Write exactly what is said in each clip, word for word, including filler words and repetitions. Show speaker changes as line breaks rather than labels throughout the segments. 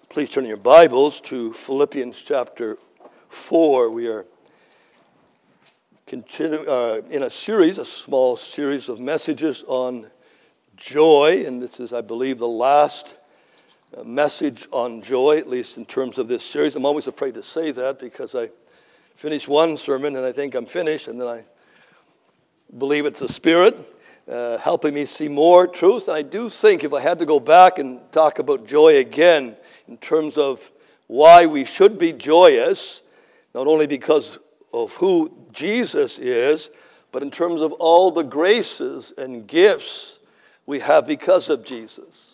Please turn your Bibles to Philippians chapter four. We are continu- uh, in a series, a small series of messages on joy, and this is, I believe, the last uh, message on joy, at least in terms of this series. I'm always afraid to say that because I finish one sermon and I think I'm finished, and then I believe it's the Spirit uh, helping me see more truth. And I do think if I had to go back and talk about joy again, in terms of why we should be joyous, not only because of who Jesus is, but in terms of all the graces and gifts we have because of Jesus.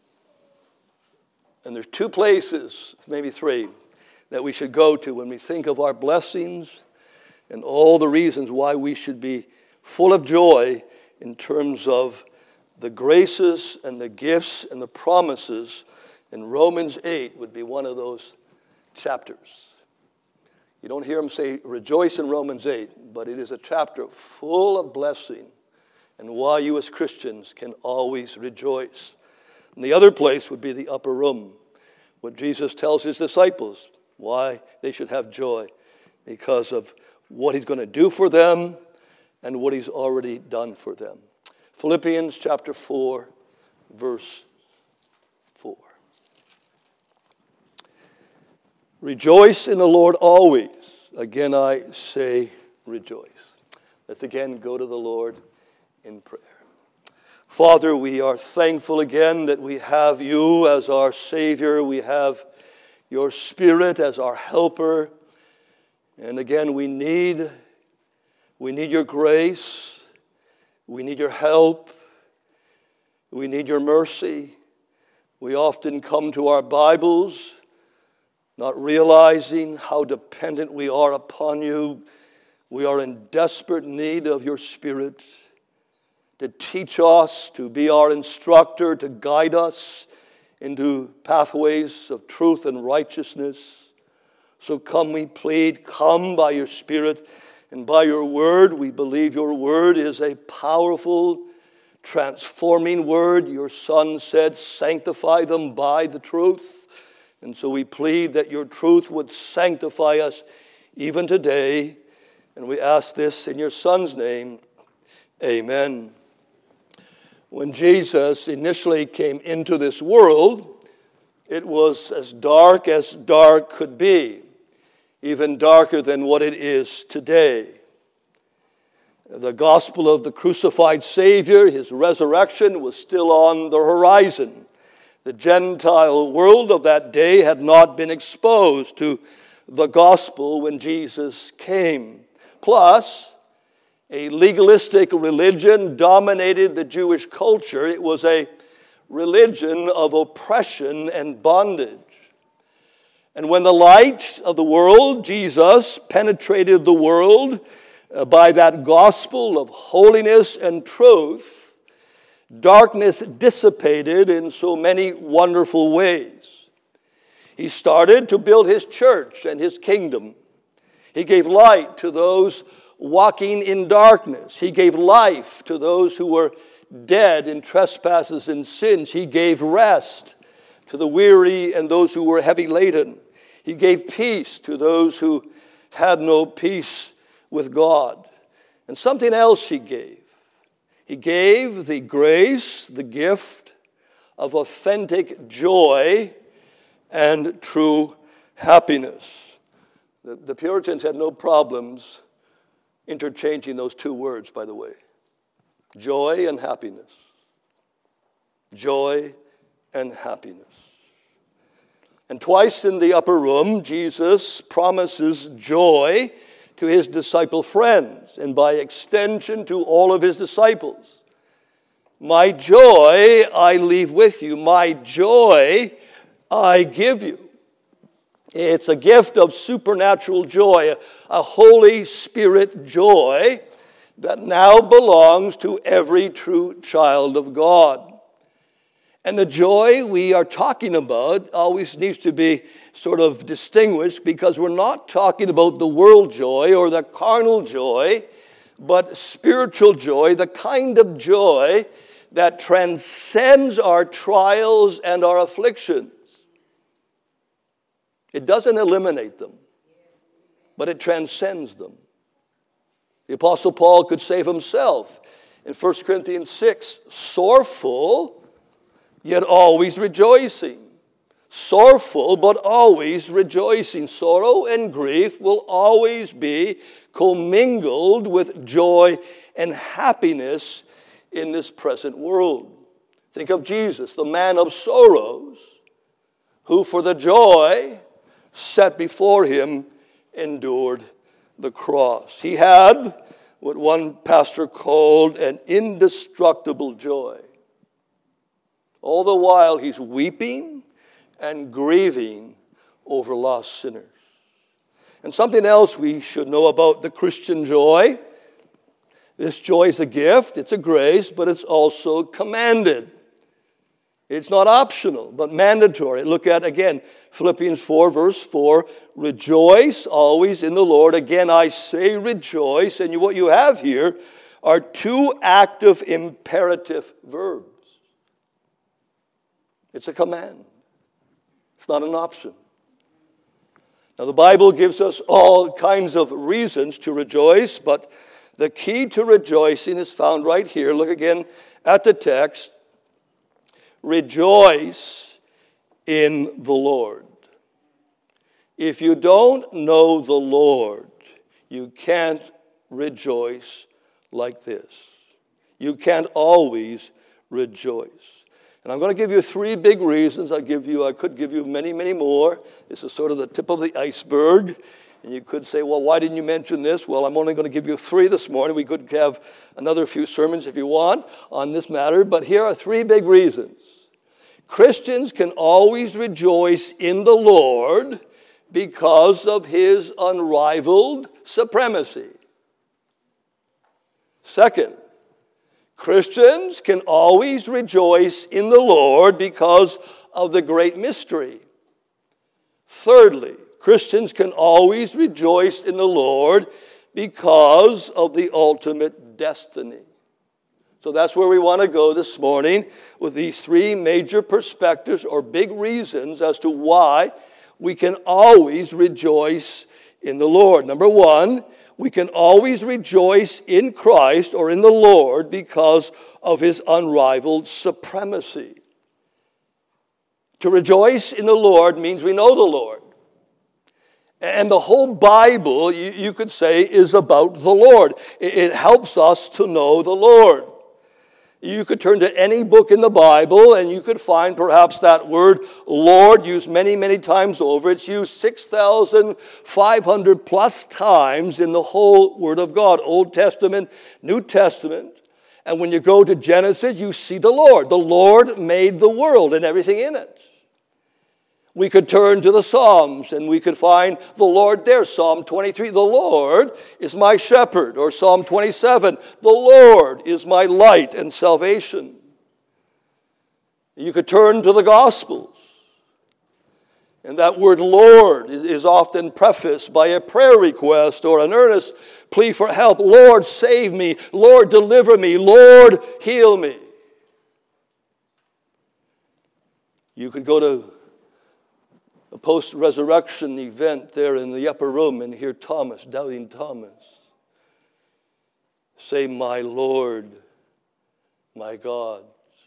And there's two places, maybe three, that we should go to when we think of our blessings and all the reasons why we should be full of joy in terms of the graces and the gifts and the promises. And Romans eight would be one of those chapters. You don't hear him say, rejoice in Romans eight, but it is a chapter full of blessing and why you as Christians can always rejoice. And the other place would be the upper room, what Jesus tells his disciples, why they should have joy, because of what he's going to do for them and what he's already done for them. Philippians chapter four, verse four. Rejoice in the Lord always. Again, I say rejoice. Let's again go to the Lord in prayer. Father, we are thankful again that we have you as our Savior. We have your Spirit as our helper. And again, we need, we need your grace. We need your help. We need your mercy. We often come to our Bibles not realizing how dependent we are upon you. We are in desperate need of your Spirit to teach us, to be our instructor, to guide us into pathways of truth and righteousness. So come, we plead, come by your Spirit and by your word. We believe your word is a powerful, transforming word. Your Son said, sanctify them by the truth. And so we plead that your truth would sanctify us even today. And we ask this in your Son's name. Amen. When Jesus initially came into this world, it was as dark as dark could be, even darker than what it is today. The gospel of the crucified Savior, his resurrection, was still on the horizon. The Gentile world of that day had not been exposed to the gospel when Jesus came. Plus, a legalistic religion dominated the Jewish culture. It was a religion of oppression and bondage. And when the light of the world, Jesus, penetrated the world by that gospel of holiness and truth, darkness dissipated in so many wonderful ways. He started to build his church and his kingdom. He gave light to those walking in darkness. He gave life to those who were dead in trespasses and sins. He gave rest to the weary and those who were heavy laden. He gave peace to those who had no peace with God. And something else he gave. He gave the grace, the gift of authentic joy and true happiness. The, the Puritans had no problems interchanging those two words, by the way. Joy and happiness. Joy and happiness. And twice in the upper room, Jesus promises joy to his disciple friends, and by extension to all of his disciples. My joy I leave with you. My joy I give you. It's a gift of supernatural joy, a Holy Spirit joy that now belongs to every true child of God. And the joy we are talking about always needs to be sort of distinguished, because we're not talking about the world joy or the carnal joy, but spiritual joy, the kind of joy that transcends our trials and our afflictions. It doesn't eliminate them, but it transcends them. The Apostle Paul could say of himself in First Corinthians six, sorrowful, yet always rejoicing. Sorrowful, but always rejoicing. Sorrow and grief will always be commingled with joy and happiness in this present world. Think of Jesus, the man of sorrows, who for the joy set before him endured the cross. He had what one pastor called an indestructible joy. All the while he's weeping and grieving over lost sinners. And something else we should know about the Christian joy. This joy is a gift, it's a grace, but it's also commanded. It's not optional, but mandatory. Look at, again, Philippians four, verse four. Rejoice always in the Lord. Again, I say rejoice. And what you have here are two active imperative verbs. It's a command. It's not an option. Now, the Bible gives us all kinds of reasons to rejoice, but the key to rejoicing is found right here. Look again at the text. Rejoice in the Lord. If you don't know the Lord, you can't rejoice like this. You can't always rejoice. And I'm going to give you three big reasons. I give you, I could give you many, many more. This is sort of the tip of the iceberg. And you could say, well, why didn't you mention this? Well, I'm only going to give you three this morning. We could have another few sermons if you want on this matter. But here are three big reasons. Christians can always rejoice in the Lord because of his unrivaled supremacy. Second, Christians can always rejoice in the Lord because of the great mystery. Thirdly, Christians can always rejoice in the Lord because of the ultimate destiny. So that's where we want to go this morning with these three major perspectives or big reasons as to why we can always rejoice in the Lord. Number one, we can always rejoice in Christ or in the Lord because of his unrivaled supremacy. To rejoice in the Lord means we know the Lord. And the whole Bible, you, you could say, is about the Lord. It, it helps us to know the Lord. You could turn to any book in the Bible and you could find perhaps that word Lord used many, many times over. It's used six thousand five hundred plus times in the whole Word of God, Old Testament, New Testament. And when you go to Genesis, you see the Lord. The Lord made the world and everything in it. We could turn to the Psalms and we could find the Lord there. Psalm twenty-three, the Lord is my shepherd. Or Psalm twenty-seven, the Lord is my light and salvation. You could turn to the Gospels. And that word Lord is often prefaced by a prayer request or an earnest plea for help. Lord, save me. Lord, deliver me. Lord, heal me. You could go to a post-resurrection event there in the upper room and hear Thomas, doubting Thomas, say, my Lord, my God.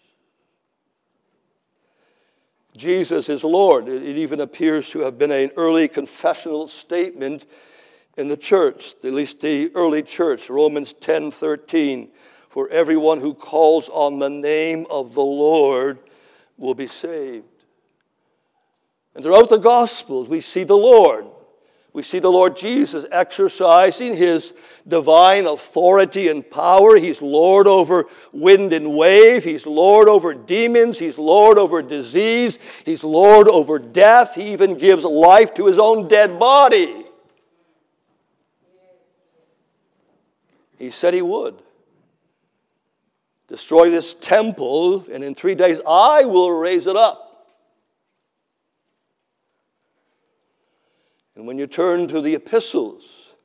Jesus is Lord. It even appears to have been an early confessional statement in the church, at least the early church, Romans ten thirteen. For everyone who calls on the name of the Lord will be saved. And throughout the Gospels, we see the Lord. We see the Lord Jesus exercising his divine authority and power. He's Lord over wind and wave. He's Lord over demons. He's Lord over disease. He's Lord over death. He even gives life to his own dead body. He said he would. Destroy this temple, and in three days I will raise it up. And when you turn to the epistles,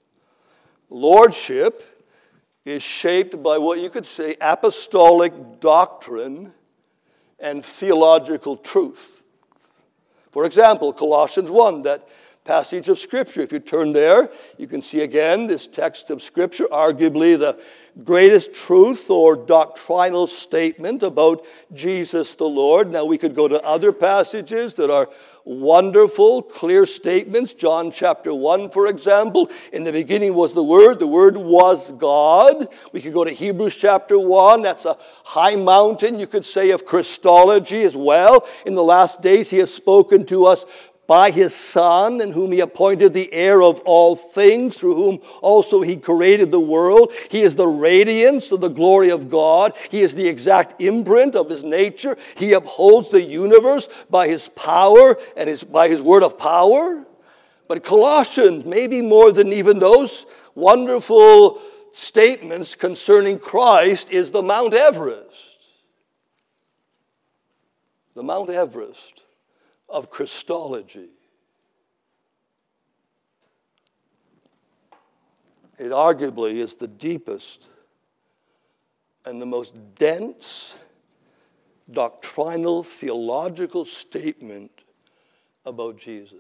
lordship is shaped by what you could say apostolic doctrine and theological truth. For example, Colossians one, that passage of Scripture. If you turn there, you can see again this text of Scripture, arguably the greatest truth or doctrinal statement about Jesus the Lord. Now we could go to other passages that are wonderful, clear statements. John chapter one, for example. In the beginning was the Word. The Word was God. We could go to Hebrews chapter one. That's a high mountain, you could say, of Christology as well. In the last days he has spoken to us by his Son, in whom he appointed the heir of all things, through whom also he created the world. He is the radiance of the glory of God. He is the exact imprint of his nature. He upholds the universe by his power and his, by his word of power. But Colossians, maybe more than even those wonderful statements concerning Christ, is the Mount Everest. The Mount Everest of Christology. It arguably is the deepest and the most dense doctrinal, theological statement about Jesus.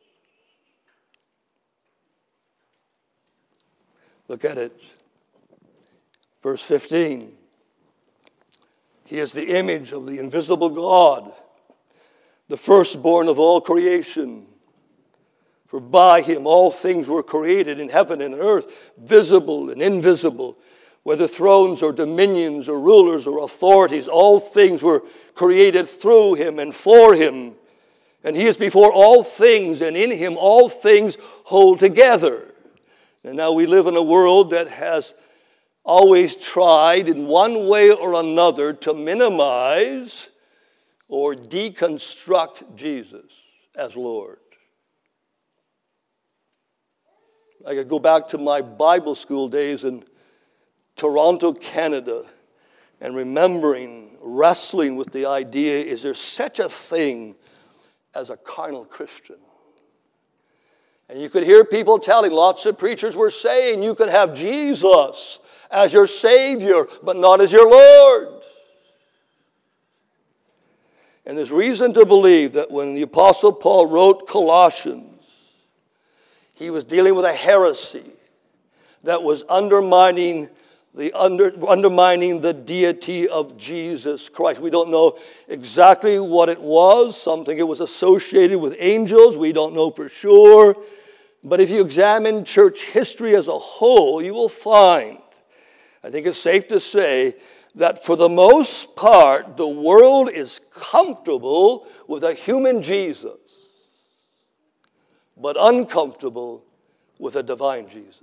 Look at it. Verse fifteen. He is the image of the invisible God, the firstborn of all creation. For by him all things were created in heaven and earth, visible and invisible, whether thrones or dominions or rulers or authorities, all things were created through him and for him. And he is before all things, and in him all things hold together. And now we live in a world that has always tried in one way or another to minimize or deconstruct Jesus as Lord. I could go back to my Bible school days in Toronto, Canada, and remembering wrestling with the idea, is there such a thing as a carnal Christian? And you could hear people telling, lots of preachers were saying, you could have Jesus as your Savior, but not as your Lord. And there's reason to believe that when the Apostle Paul wrote Colossians, he was dealing with a heresy that was undermining the under, undermining the deity of Jesus Christ. We don't know exactly what it was. Something it was associated with angels. We don't know for sure. But if you examine church history as a whole, you will find, I think it's safe to say, that for the most part, the world is comfortable with a human Jesus, but uncomfortable with a divine Jesus.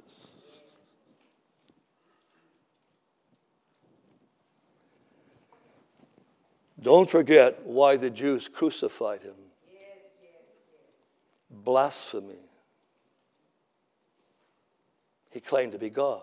Don't forget why the Jews crucified him. Yes, yes, yes. Blasphemy. He claimed to be God.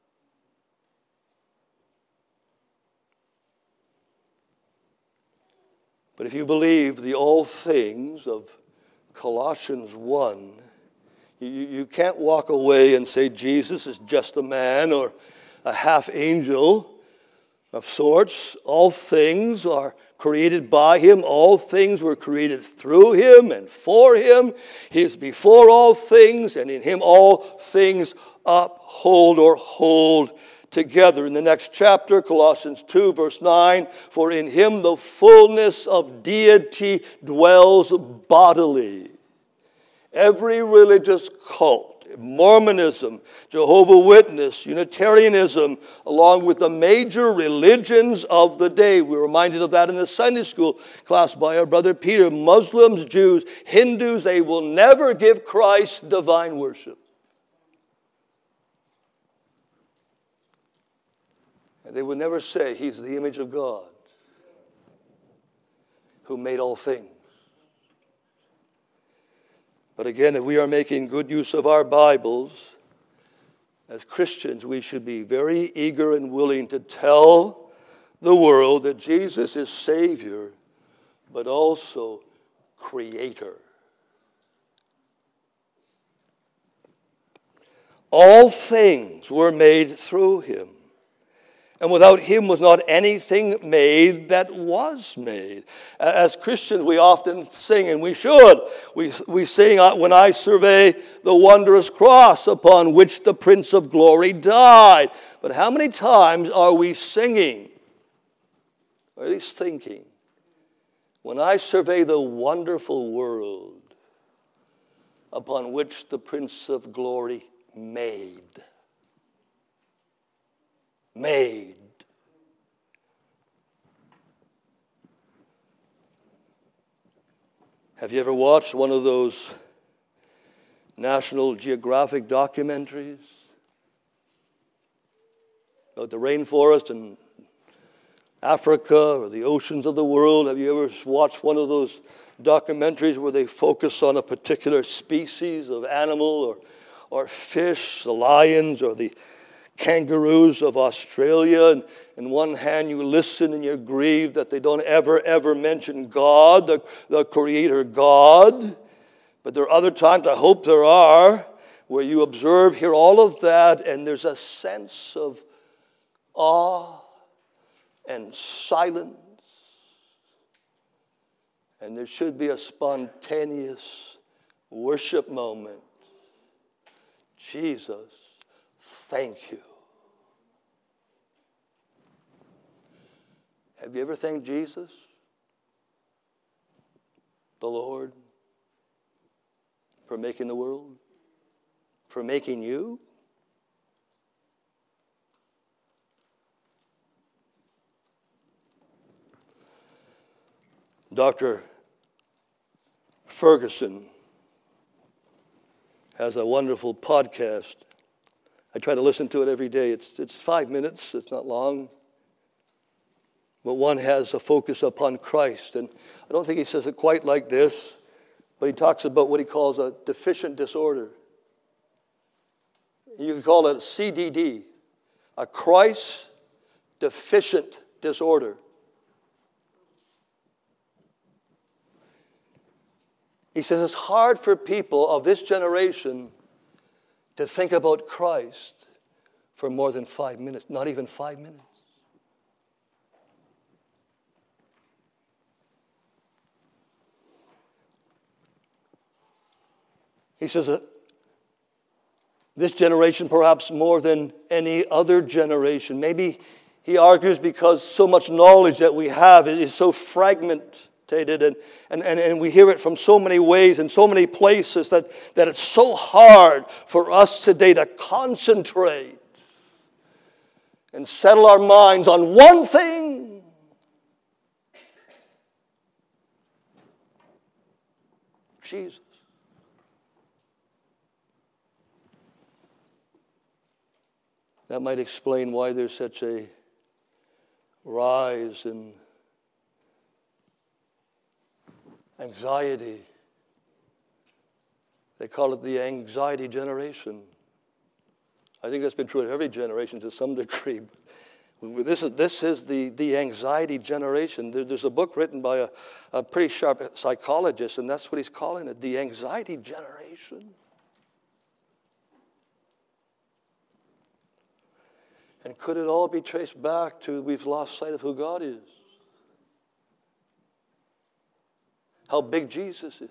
But if you believe the all things of Colossians one, you, you can't walk away and say Jesus is just a man or a half angel of sorts. All things are created by him. All things were created through him and for him. He is before all things, and in him all things uphold or hold together. In the next chapter, Colossians two, verse nine, for in him the fullness of deity dwells bodily. Every religious cult, Mormonism, Jehovah's Witness, Unitarianism, along with the major religions of the day. We were reminded of that in the Sunday school class by our brother Peter. Muslims, Jews, Hindus, they will never give Christ divine worship. And they would never say he's the image of God who made all things. But again, if we are making good use of our Bibles, as Christians, we should be very eager and willing to tell the world that Jesus is Savior, but also Creator. All things were made through him, And without him was not anything made that was made. As Christians, we often sing, and we should. We, we sing, when I survey the wondrous cross upon which the Prince of Glory died. But how many times are we singing, or at least thinking, when I survey the wonderful world upon which the Prince of Glory made? Made. Have you ever watched one of those National Geographic documentaries about the rainforest in Africa or the oceans of the world? Have you ever watched one of those documentaries where they focus on a particular species of animal or, or fish, the lions or the kangaroos of Australia? And in one hand you listen and you're grieved that they don't ever, ever mention God, the, the Creator God. But there are other times, I hope there are, where you observe, hear all of that, and there's a sense of awe and silence. And there should be a spontaneous worship moment. Jesus, thank you. Have you ever thanked Jesus, the Lord, for making the world, for making you? Doctor Ferguson has a wonderful podcast. I try to listen to it every day. It's, it's five minutes. It's not long. But one has a focus upon Christ. And I don't think he says it quite like this, but he talks about what he calls a deficient disorder. You could call it a C D D, a Christ deficient disorder. He says it's hard for people of this generation to think about Christ for more than five minutes, not even five minutes. He says that this generation, perhaps more than any other generation, maybe he argues because so much knowledge that we have is so fragmented, and, and, and we hear it from so many ways and so many places that, that it's so hard for us today to concentrate and settle our minds on one thing. Jesus. That might explain why there's such a rise in anxiety. They call it the anxiety generation. I think that's been true of every generation to some degree. But this is, this is the, the anxiety generation. There, there's a book written by a, a pretty sharp psychologist, and that's what he's calling it, the anxiety generation. And could it all be traced back to we've lost sight of who God is? How big Jesus is.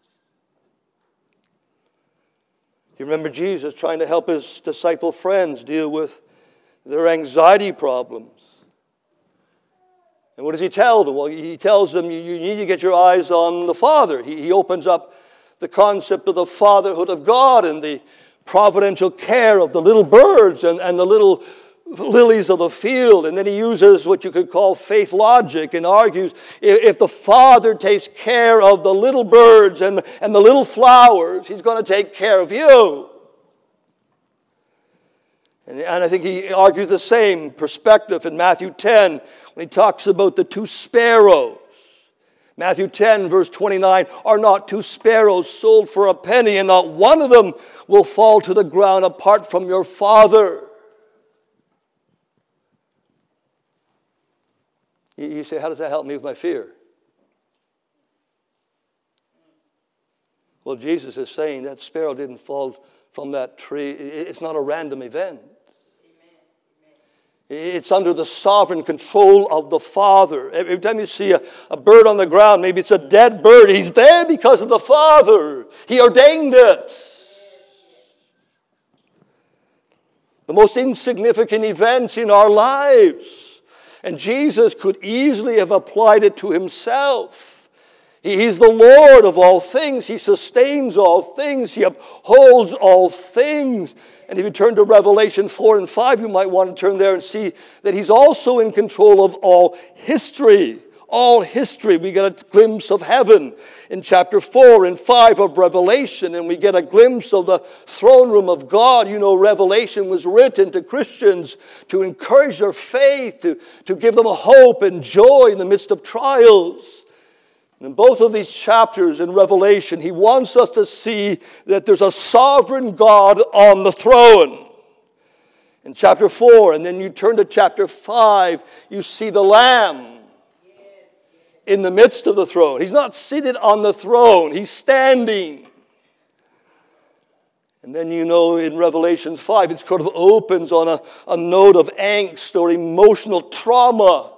You remember Jesus trying to help his disciple friends deal with their anxiety problems. And what does he tell them? Well, he tells them you, you need to get your eyes on the Father. He, he opens up the concept of the fatherhood of God and the providential care of the little birds and, and the little lilies of the field. And then he uses what you could call faith logic and argues if the Father takes care of the little birds and, and the little flowers, he's going to take care of you. And, and I think he argues the same perspective in Matthew ten when he talks about the two sparrows. Matthew ten, verse twenty-nine, are not two sparrows sold for a penny, and not one of them will fall to the ground apart from your Father. You say, how does that help me with my fear? Well, Jesus is saying that sparrow didn't fall from that tree. It's not a random event. It's under the sovereign control of the Father. Every time you see a, a bird on the ground, maybe it's a dead bird, he's there because of the Father. He ordained it. The most insignificant events in our lives. And Jesus could easily have applied it to himself. He is the Lord of all things. He sustains all things. He upholds all things. And if you turn to Revelation four and five, you might want to turn there and see that he's also in control of all history. All history. We get a glimpse of heaven in chapter four and five of Revelation, and we get a glimpse of the throne room of God. You know, Revelation was written to Christians to encourage their faith, to, to give them a hope and joy in the midst of trials. And in both of these chapters in Revelation, he wants us to see that there's a sovereign God on the throne. In chapter four, and then you turn to chapter five, you see the Lamb in the midst of the throne. He's not seated on the throne. He's standing. And then you know in Revelation five, it sort of opens on a, a note of angst or emotional trauma.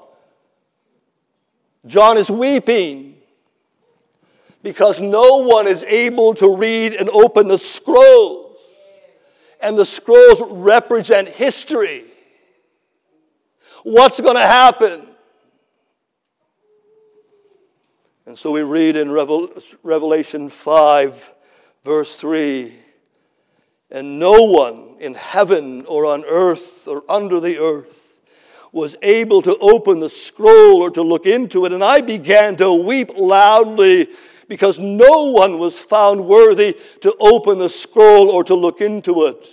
John is weeping because no one is able to read and open the scrolls. And the scrolls represent history. What's going to happen? And so we read in Revelation five, verse three, and no one in heaven or on earth or under the earth was able to open the scroll or to look into it. And I began to weep loudly because no one was found worthy to open the scroll or to look into it.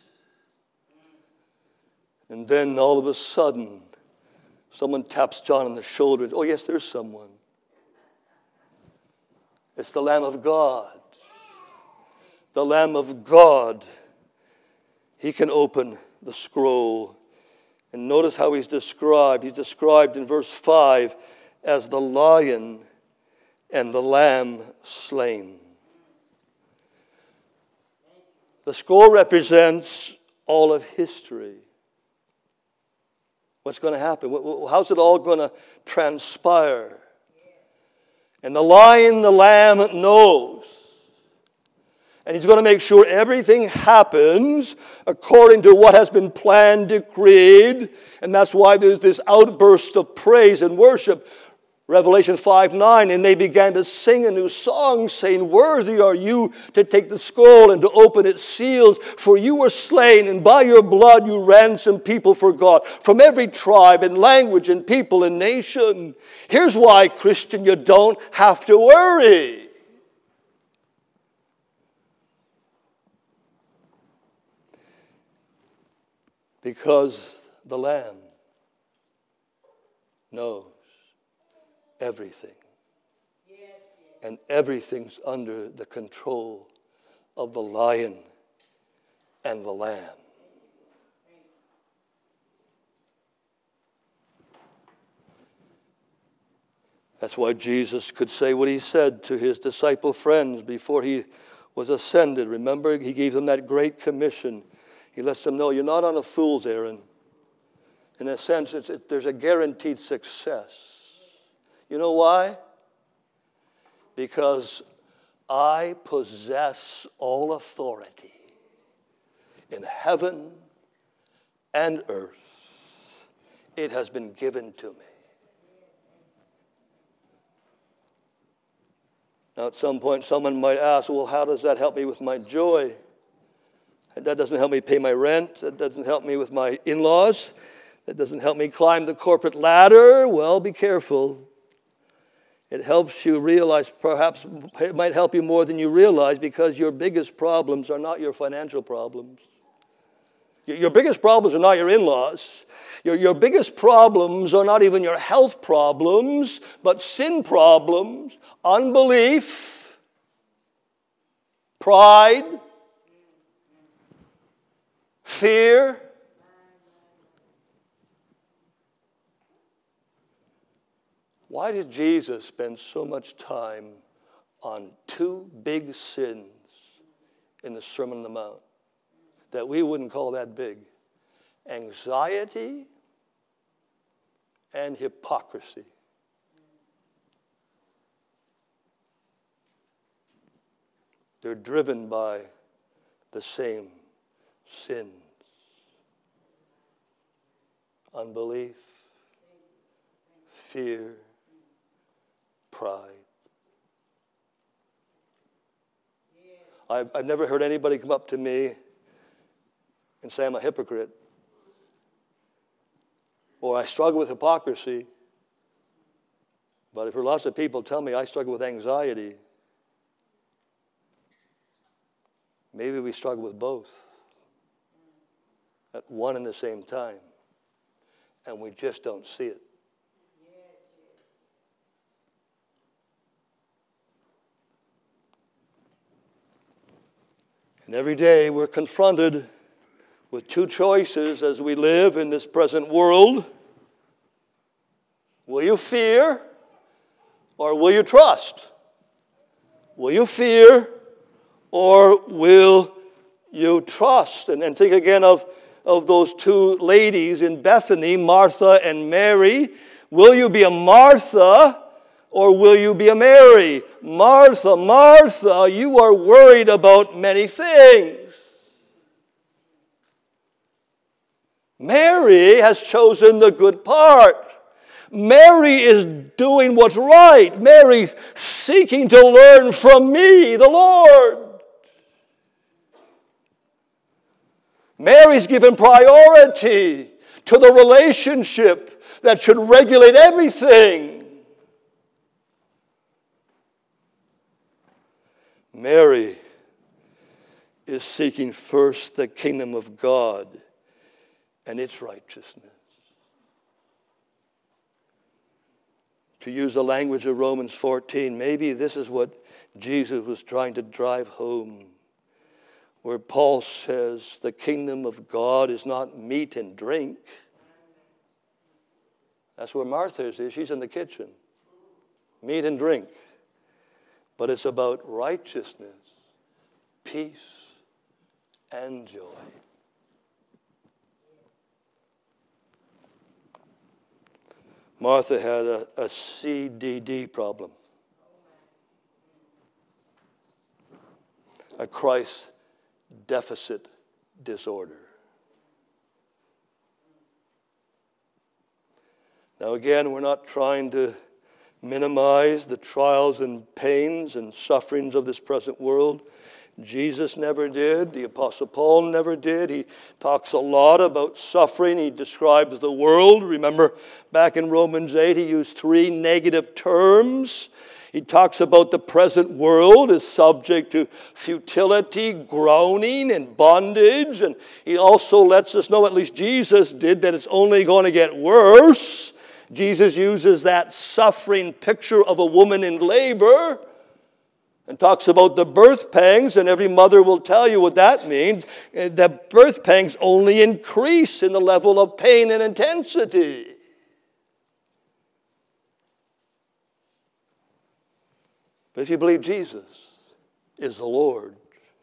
And then all of a sudden, someone taps John on the shoulder. Oh, yes, there's someone. It's the Lamb of God. The Lamb of God. He can open the scroll. And notice how he's described. He's described in verse five as the lion and the lamb slain. The scroll represents all of history. What's going to happen? How's it all going to transpire? And the lion, the lamb knows. And he's going to make sure everything happens according to what has been planned, decreed. And that's why there's this outburst of praise and worship. Revelation five nine, and they began to sing a new song, saying, "Worthy are you to take the scroll and to open its seals, for you were slain, and by your blood you ransomed people for God, from every tribe and language and people and nation." Here's why, Christian, you don't have to worry. Because the Lamb knows everything. And everything's under the control of the lion and the lamb. That's why Jesus could say what he said to his disciple friends before he was ascended. Remember, he gave them that great commission. He lets them know, you're not on a fool's errand. In a sense, it's, it, there's a guaranteed success. You know why? Because I possess all authority in heaven and earth. It has been given to me. Now, at some point, someone might ask, well, how does that help me with my joy? That doesn't help me pay my rent. That doesn't help me with my in-laws. That doesn't help me climb the corporate ladder. Well, be careful. It helps you realize, perhaps it might help you more than you realize, because your biggest problems are not your financial problems. Your biggest problems are not your in-laws. Your, your biggest problems are not even your health problems, but sin problems, unbelief, pride, fear. Why did Jesus spend so much time on two big sins in the Sermon on the Mount that we wouldn't call that big? Anxiety and hypocrisy. They're driven by the same sins. Unbelief, fear, pride. I've, I've never heard anybody come up to me and say I'm a hypocrite, or I struggle with hypocrisy. But I've heard lots of people tell me I struggle with anxiety. Maybe we struggle with both at one and the same time, and we just don't see it. And every day we're confronted with two choices as we live in this present world. Will you fear or will you trust? Will you fear or will you trust? And, and think again of, of those two ladies in Bethany, Martha and Mary. Will you be a Martha or will you be a Mary? Martha, Martha, you are worried about many things. Mary has chosen the good part. Mary is doing what's right. Mary's seeking to learn from me, the Lord. Mary's given priority to the relationship that should regulate everything. Mary is seeking first the kingdom of God and its righteousness. To use the language of Romans fourteen, maybe this is what Jesus was trying to drive home, where Paul says the kingdom of God is not meat and drink. That's where Martha is. She's in the kitchen. Meat and drink. But it's about righteousness, peace, and joy. Martha had a, a C D D problem, a Christ deficit disorder. Now again, we're not trying to minimize the trials and pains and sufferings of this present world. Jesus never did. The Apostle Paul never did. He talks a lot about suffering. He describes the world. Remember, back in Romans eight, he used three negative terms. He talks about the present world as subject to futility, groaning, and bondage. And he also lets us know, at least Jesus did, that it's only going to get worse. Jesus uses that suffering picture of a woman in labor and talks about the birth pangs, and every mother will tell you what that means. The birth pangs only increase in the level of pain and intensity. But if you believe Jesus is the Lord,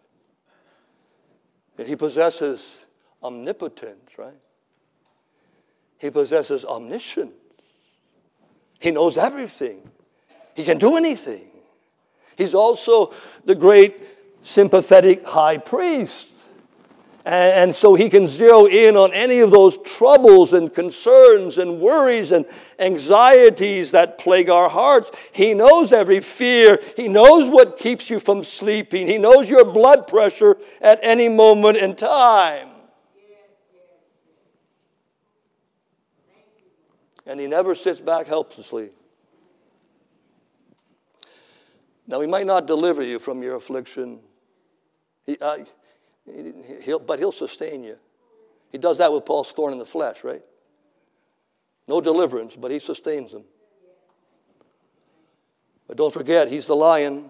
that he possesses omnipotence, right? He possesses omniscience. He knows everything. He can do anything. He's also the great sympathetic high priest. And so he can zero in on any of those troubles and concerns and worries and anxieties that plague our hearts. He knows every fear. He knows what keeps you from sleeping. He knows your blood pressure at any moment in time. And he never sits back helplessly. Now, he might not deliver you from your affliction, he, uh, he'll, but he'll sustain you. He does that with Paul's thorn in the flesh, right? No deliverance, but he sustains them. But don't forget, he's the lion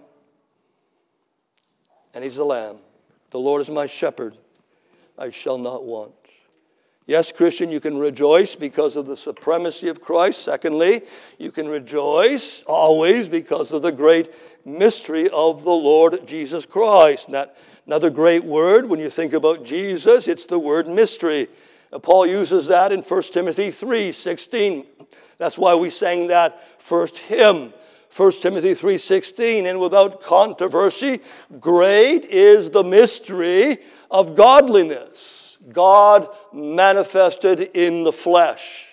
and he's the lamb. The Lord is my shepherd. I shall not want. Yes, Christian, you can rejoice because of the supremacy of Christ. Secondly, you can rejoice always because of the great mystery of the Lord Jesus Christ. And that, another great word, when you think about Jesus, it's the word mystery. Paul uses that in First Timothy three sixteen. That's why we sang that first hymn. First Timothy three sixteen, and without controversy, great is the mystery of godliness. God manifested in the flesh.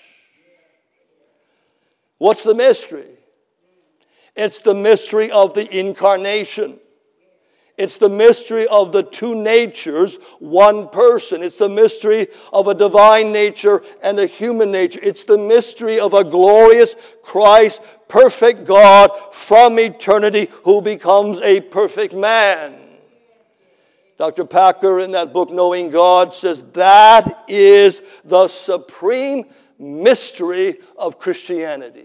What's the mystery? It's the mystery of the incarnation. It's the mystery of the two natures, one person. It's the mystery of a divine nature and a human nature. It's the mystery of a glorious Christ, perfect God from eternity who becomes a perfect man. Doctor Packer in that book, Knowing God, says that is the supreme mystery of Christianity.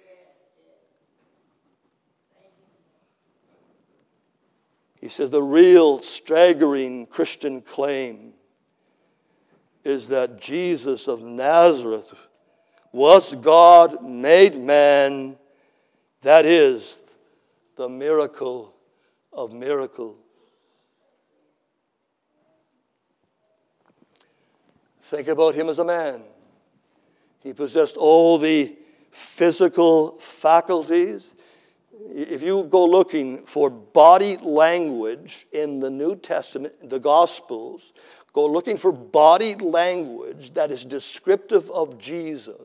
He says the real staggering Christian claim is that Jesus of Nazareth was God made man. That is the miracle of miracles. Think about him as a man. He possessed all the physical faculties. If you go looking for body language in the New Testament, the Gospels, go looking for body language that is descriptive of Jesus,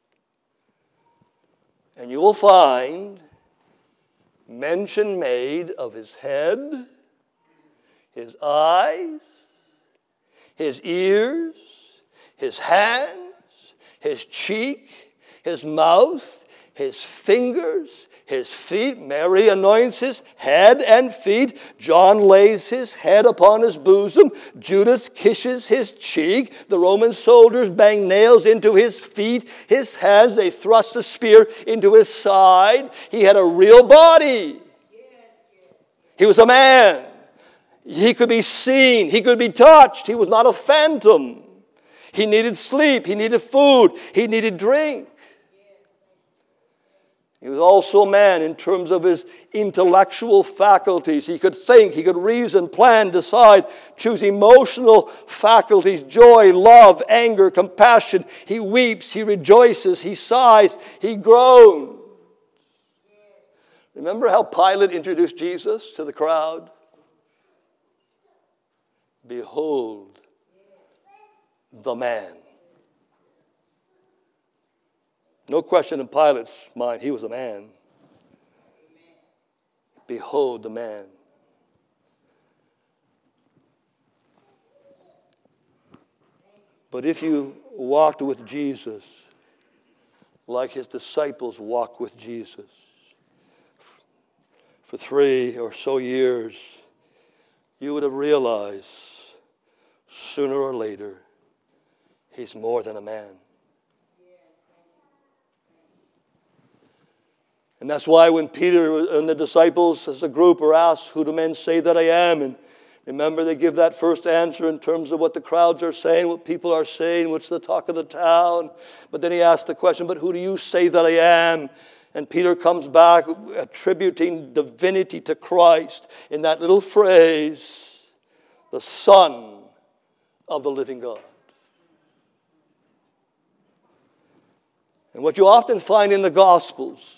and you will find mention made of his head, his eyes, his ears, his hands, his cheek, his mouth, his fingers, his feet. Mary anoints his head and feet. John lays his head upon his bosom. Judas kisses his cheek. The Roman soldiers bang nails into his feet, his hands. They thrust a spear into his side. He had a real body. He was a man. He could be seen. He could be touched. He was not a phantom. He needed sleep. He needed food. He needed drink. He was also a man in terms of his intellectual faculties. He could think, he could reason, plan, decide, choose emotional faculties, joy, love, anger, compassion. He weeps, he rejoices, he sighs, he groans. Remember how Pilate introduced Jesus to the crowd? Behold the man. No question in Pilate's mind, he was a man. Behold the man. But if you walked with Jesus like his disciples walked with Jesus for three or so years, you would have realized sooner or later he's more than a man. And that's why when Peter and the disciples as a group are asked, who do men say that I am? And remember, they give that first answer in terms of what the crowds are saying, what people are saying, what's the talk of the town. But then he asks the question, but who do you say that I am? And Peter comes back attributing divinity to Christ in that little phrase, the Son of the living God. And what you often find in the Gospels,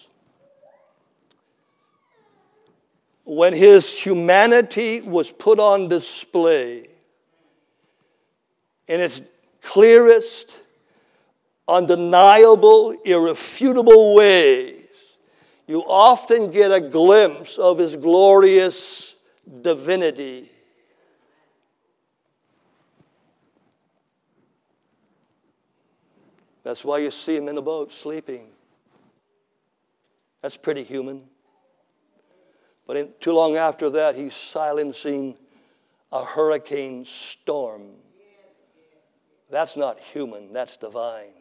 when his humanity was put on display in its clearest, undeniable, irrefutable ways, you often get a glimpse of his glorious divinity. That's why you see him in a boat sleeping. That's pretty human. But in, too long after that, he's silencing a hurricane storm. That's not human, that's divine.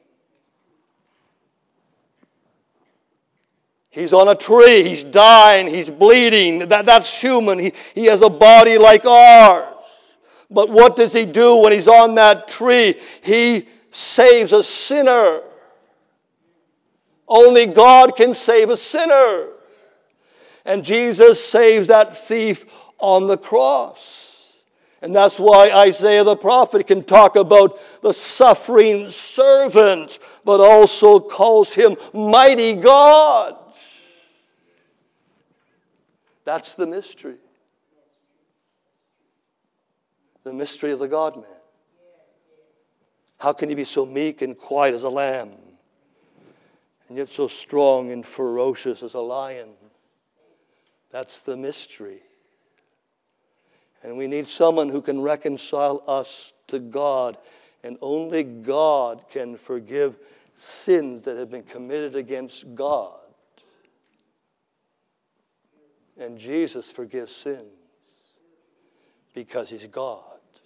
He's on a tree, he's dying, he's bleeding. That, that's human. He, he has a body like ours. But what does he do when he's on that tree? He saves a sinner. Only God can save a sinner. And Jesus saves that thief on the cross. And that's why Isaiah the prophet can talk about the suffering servant, but also calls him mighty God. That's the mystery. The mystery of the God-man. How can he be so meek and quiet as a lamb, and yet so strong and ferocious as a lion? That's the mystery. And we need someone who can reconcile us to God. And only God can forgive sins that have been committed against God. And Jesus forgives sins because he's God.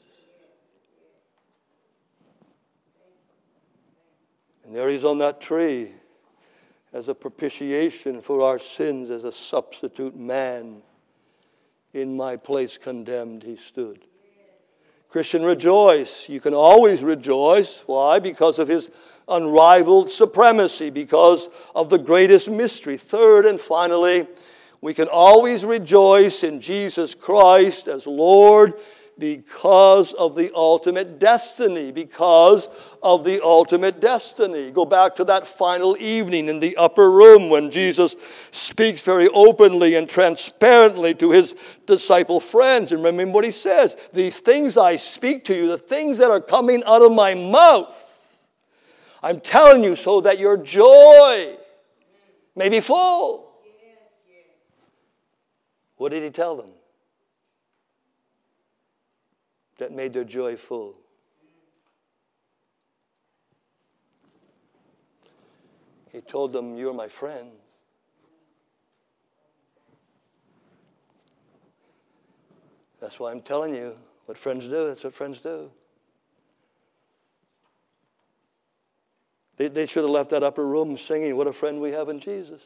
And there he's on that tree as a propitiation for our sins, as a substitute man. In my place condemned he stood. Christian, rejoice. You can always rejoice. Why? Because of his unrivaled supremacy, because of the greatest mystery. Third and finally, we can always rejoice in Jesus Christ as Lord because of the ultimate destiny, because of the ultimate destiny. Go back to that final evening in the upper room when Jesus speaks very openly and transparently to his disciple friends. And remember what he says, these things I speak to you, the things that are coming out of my mouth, I'm telling you so that your joy may be full. What did he tell them that made their joy full? He told them, you're my friend. That's why I'm telling you what friends do. That's what friends do. They, they should have left that upper room singing, what a friend we have in Jesus.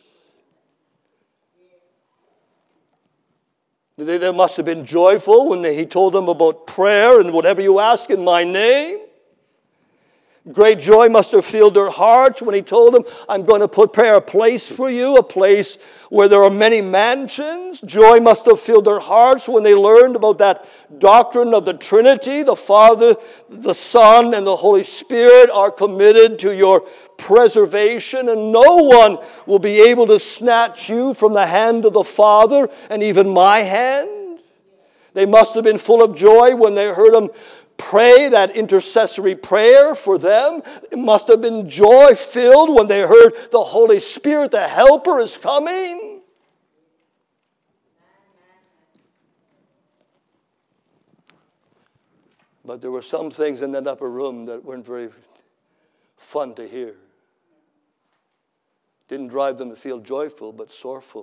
They, they must have been joyful when they, he told them about prayer and whatever you ask in my name. Great joy must have filled their hearts when he told them, I'm going to prepare a place for you, a place where there are many mansions. Joy must have filled their hearts when they learned about that doctrine of the Trinity. The Father, the Son, and the Holy Spirit are committed to your preservation, and no one will be able to snatch you from the hand of the Father and even my hand. They must have been full of joy when they heard him pray that intercessory prayer for them. It must have been joy-filled when they heard the Holy Spirit, the Helper, is coming. But there were some things in that upper room that weren't very fun to hear. Didn't drive them to feel joyful, but sorrowful.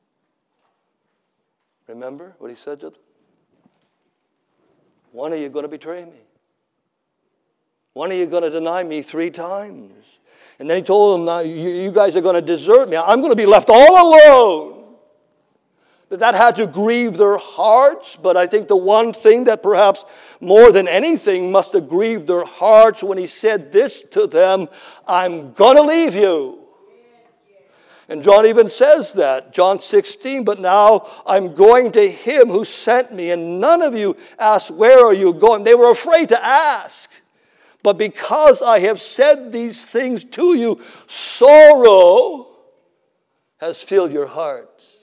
Remember what he said to them? One of you going to betray me. One of you going to deny me three times. And then he told them, now you, you guys are going to desert me. I'm going to be left all alone. That that had to grieve their hearts. But I think the one thing that perhaps more than anything must have grieved their hearts when he said this to them, I'm going to leave you. And John even says that, John sixteen, but now I'm going to him who sent me, and none of you asked, where are you going? They were afraid to ask. But because I have said these things to you, sorrow has filled your hearts.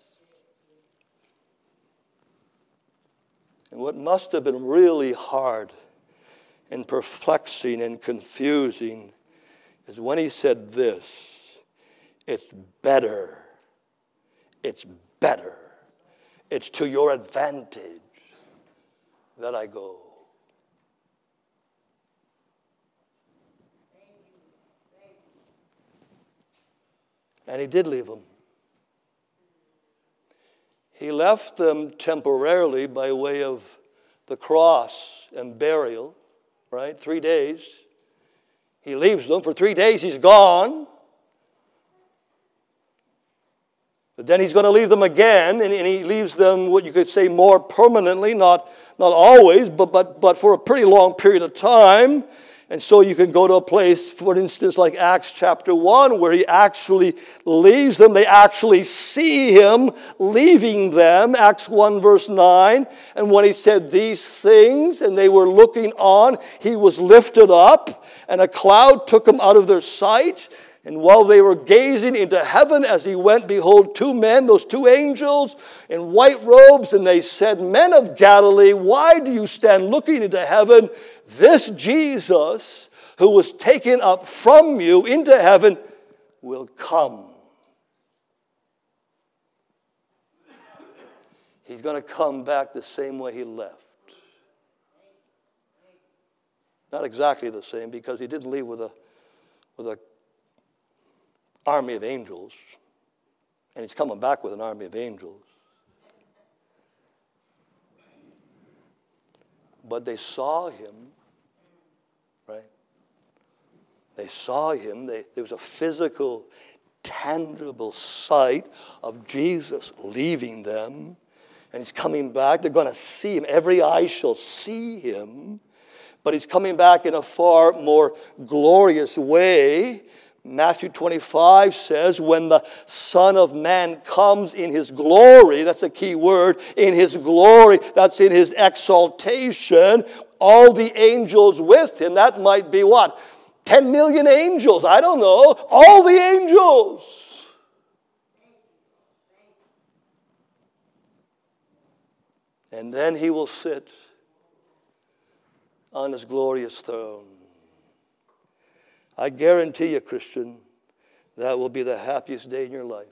And what must have been really hard and perplexing and confusing is when he said this, it's better, it's better, it's to your advantage that I go. And he did leave them. He left them temporarily by way of the cross and burial, right? Three days. He leaves them. For three days he's gone. But then he's going to leave them again, and, and he leaves them, what you could say, more permanently, not, not always, but, but, but for a pretty long period of time. And so you can go to a place, for instance, like Acts chapter one, where he actually leaves them. They actually see him leaving them, Acts one verse nine. And when he said these things, and they were looking on, he was lifted up, and a cloud took him out of their sight. And while they were gazing into heaven as he went, behold, two men, those two angels, in white robes, and they said, Men of Galilee, why do you stand looking into heaven? This Jesus, who was taken up from you into heaven, will come. He's going to come back the same way he left. Not exactly the same, because he didn't leave with a with a army of angels, and he's coming back with an army of angels. But they saw him, right? They saw him. They, there was a physical, tangible sight of Jesus leaving them, and he's coming back. They're going to see him. Every eye shall see him, but he's coming back in a far more glorious way. Matthew twenty-five says, when the Son of Man comes in his glory, that's a key word, in his glory, that's in his exaltation, all the angels with him, that might be what? ten million angels, I don't know, all the angels. And then he will sit on his glorious throne. I guarantee you, Christian, that will be the happiest day in your life.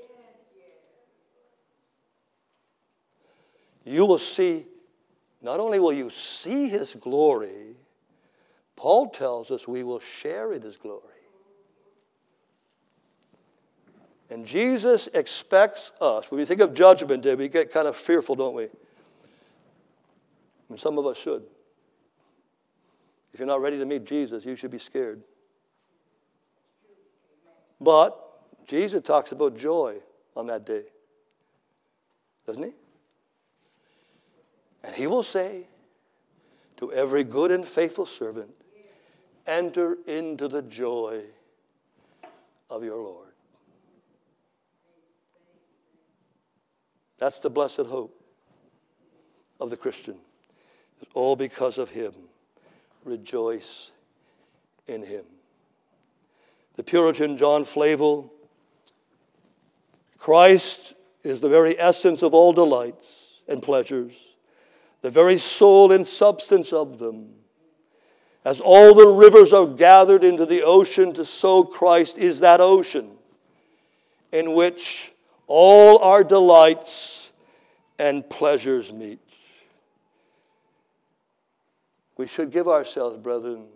You will see, not only will you see his glory, Paul tells us we will share in his glory. And Jesus expects us, when we think of judgment day, we get kind of fearful, don't we? And some of us should. If you're not ready to meet Jesus, you should be scared. But Jesus talks about joy on that day, doesn't he? And he will say to every good and faithful servant, enter into the joy of your Lord. That's the blessed hope of the Christian. It's all because of him. Rejoice in him. The Puritan John Flavel, Christ is the very essence of all delights and pleasures, the very soul and substance of them. As all the rivers are gathered into the ocean, to so Christ is that ocean in which all our delights and pleasures meet. We should give ourselves, brethren,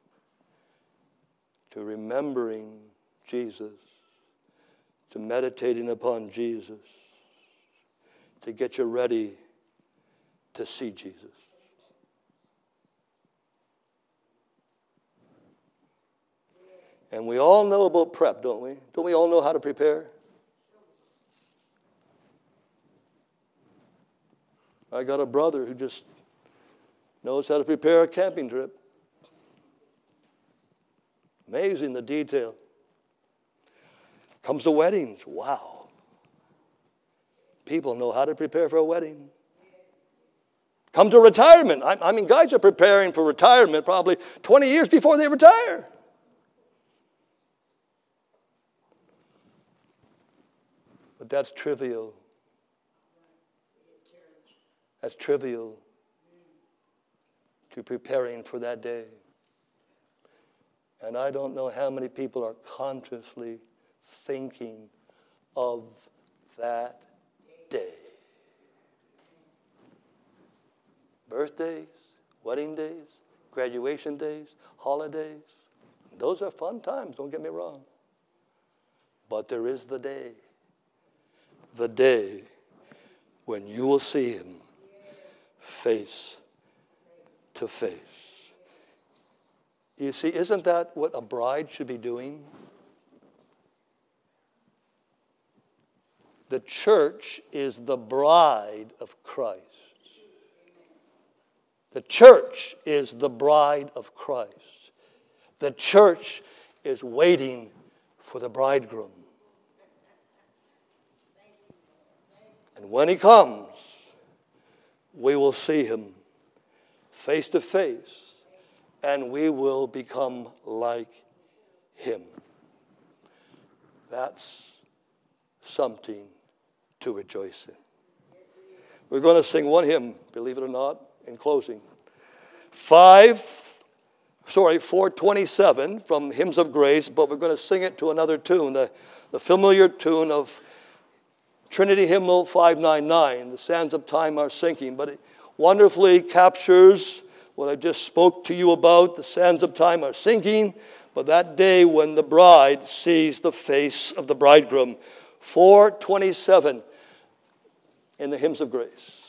to remembering Jesus, to meditating upon Jesus, to get you ready to see Jesus. And we all know about prep, don't we? Don't we all know how to prepare? I got a brother who just knows how to prepare a camping trip. Amazing, the detail. Comes to weddings. Wow. People know how to prepare for a wedding. Come to retirement. I, I mean, guys are preparing for retirement probably twenty years before they retire. But that's trivial. That's trivial to preparing for that day. And I don't know how many people are consciously thinking of that day. Birthdays, wedding days, graduation days, holidays. Those are fun times, don't get me wrong. But there is the day. The day when you will see him face to face. You see, isn't that what a bride should be doing? The church is the bride of Christ. The church is the bride of Christ. The church is waiting for the bridegroom. And when he comes, we will see him face to face, and we will become like him. That's something to rejoice in. We're going to sing one hymn, believe it or not, in closing. Five, sorry, four twenty-seven from Hymns of Grace, but we're going to sing it to another tune, the, the familiar tune of Trinity Hymnal five ninety-nine, The Sands of Time Are Sinking, but it wonderfully captures what I just spoke to you about. The sands of time are sinking, but that day when the bride sees the face of the bridegroom. four twenty-seven in the Hymns of Grace.